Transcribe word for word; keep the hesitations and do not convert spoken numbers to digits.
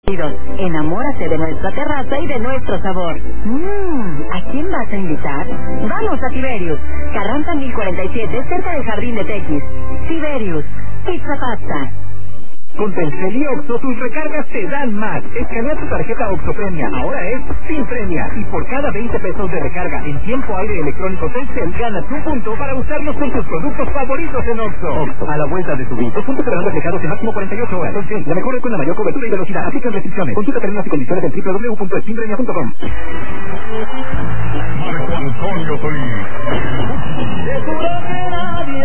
Enamórate de nuestra terraza y de nuestro sabor. Mmm, ¿a quién vas a invitar? Vamos a Tiberius, Carranza mil cuarenta y siete, cerca del Jardín de Tequis. Tiberius, pizza pasta. Con Telcel y Oxxo, tus recargas te dan más. Escanea tu tarjeta Oxxo Premia, ahora es sin premia. Y por cada veinte pesos de recarga en tiempo aire electrónico Telcel, ganas un punto para usarlos con tus productos favoritos en Oxxo. Oxxo, a la vuelta de tu vida. Dos puntos serán reflejados en máximo cuarenta y ocho horas. Telcel, la mejor red con la mayor cobertura y velocidad. Aplican restricciones. Consulta términos y condiciones en doble u doble u doble u punto espinpremia punto com. Marco Antonio Solís.